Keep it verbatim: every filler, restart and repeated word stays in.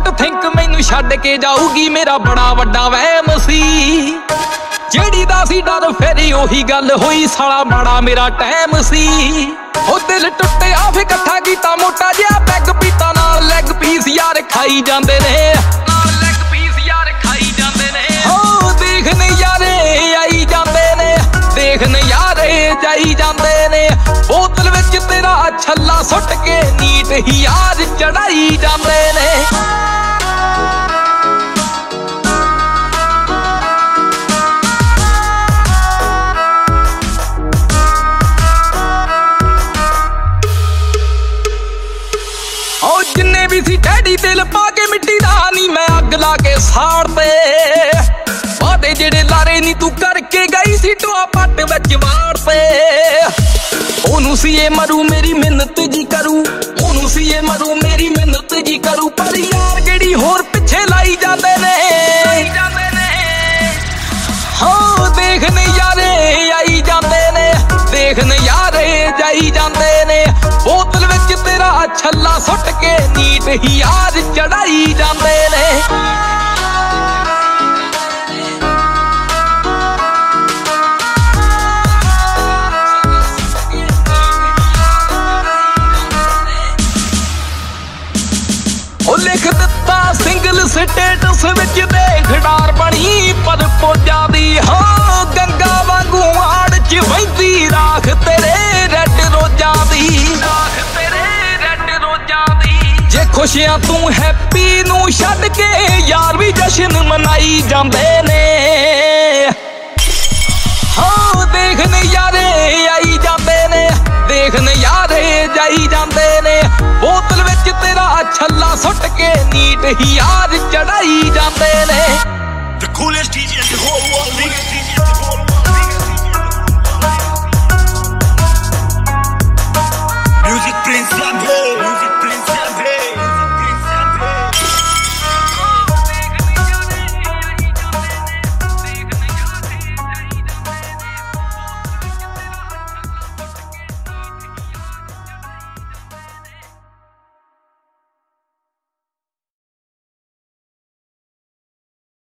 Don't think ਮੈਨੂੰ ਛੱਡ ਕੇ ਜਾਊਗੀ ਮੇਰਾ ਬੜਾ ਵੱਡਾ ਵਹਿਮ ਸੀ ਜਿਹੜੀ ਦਾ ਸੀ ਡਰ ਫਿਰ ਉਹੀ ਗੱਲ ਹੋਈ ਸਾਲਾ ਮਾੜਾ ਮੇਰਾ ਟਾਈਮ ਸੀ ਉਹ ਦਿਲ ਟੁੱਟਿਆ ਫੇ ਇਕੱਠਾ ਕੀਤਾ ਮੋਟਾ ਜਿਹਾ ਪੈਗ ਪੀਤਾ ਨਾਲ ਲੈਗ ਪੀਸ ਯਾਰ ਖਾਈ ਜਾਂਦੇ ਨੇ ਨਾਲ ਲੈਗ ਪੀਸ ਯਾਰ ਖਾਈ ਜਾਂਦੇ ਨੇ ਹੋ ਦੇਖ ਨਜ਼ਾਰੇ ਆਈ ਜਾਂਦੇ ਨੇ ਦੇਖ ਨਜ਼ਾਰੇ ਜਾਈ ਜਾਂਦੇ ਨੇ ਬੋਤਲ ਵਿੱਚ ਤੇਰਾ ਛੱਲਾ ਸੁੱਟ ਕੇ ਨੀਟ ਹੀ ਯਾਰ ਚੜਾਈ ਜਾਂਦੇ ਨੇ ਉਹ ਜਿੰਨੇ ਵੀ ਸੀ ਡੈਡੀ ਦਿਲ ਪਾ ਕੇ ਮਿੱਟੀ ਦਾ ਨੀ ਮੈਂ ਅੱਗ ਲਾ ਕੇ ਸਾੜ ਤੇ ਵਾਦੇ ਜਿਹੜੇ ਲਾਰੇ ਨੀ ਤੂੰ ਕਰਕੇ ਗਈ ਸੀ ਟੋਆ ਪੱਟ ਵਿੱਚ ਵਾੜ ਤੇ ਉਹਨੂੰ ਸੀ ਇਹ ਮਰੂ ਮੇਰੀ ਮਿਹਨਤ ਜੀ ਕਰੂ ਉਹਨੂੰ ਸੀ ਇਹ ਮਰੂ ਮੇਰੀ ਮਿਹਨਤ ਜੀ ਕਰੂ ਪਰ ਯਾਰ ਕਿਹੜੀ ਹੋਰ ਪਿੱਛੇ ਲਾਈ ਜਾਂਦੇ ਨੇ ਹੋ ਦੇਖ ਨਜ਼ਾਰੇ ਆਈ ਜਾਂਦੇ ਨੇ ਦੇਖ ਨਜ਼ਾਰੇ ਜਾਈ ਜਾਂਦੇ ਨੇ ਬੋਤਲ ਵਿੱਚ ਤੇਰਾ ਛੱਲਾ ਸੁੱਟ ਕੇ ਨੀਟ ਹੀ ਯਾਰ ਚੜਾਈ ਜਾਂਦੇ ਨੇ ਉਹ ਲਿਖ ਦਿੱਤਾ ਸਿੰਗਲ ਸਟੇਟਸ ਵਿੱਚ ਦੇਖ ਡਾਰ ਬਣੀ ਪਰ ਪੋਜਾ ਦੀ ਹਾਂ ਗੰਗਾ ਵਾਂਗੂ ਆੜ ਚ ਵਹਿੰਦੀ ਰਾਖ ਤੇਰੇ ਰੈਡ ਰੋਜ਼ਾਂ ਦੀ ਰਾਖ ਤੇਰੇ ਰੈਡ ਰੋਜ਼ਾਂ ਦੀ ਜੇ ਖੁਸ਼ੀਆਂ ਤੂੰ ਹੈਪੀ ਨੂੰ ਛੱਡ ਕੇ ਯਾਰ ਵੀ ਜਸ਼ਨ ਮਨਾਈ ਜਾਂਦੇ ਨੇ ਹਾਂ ਦੇਖ ਨਜ਼ਾਰੇ ਆਈ ਜਾਂਦੇ ਨੇ ਦੇਖ ਨਜ਼ਾਰੇ ਜਾਈ ਜਾਂਦੇ ਨੇ ਬੋਤਲ ਵਿੱਚ ਤੇਰਾ ਛੱਲਾ ਸੁੱਟ ਕੇ ਨੀਟ ਹੀ ਯਾਰ ਚੜਾਈ ਜਾਂਦੇ ਨੇ The coolest D J in the whole world, nigga.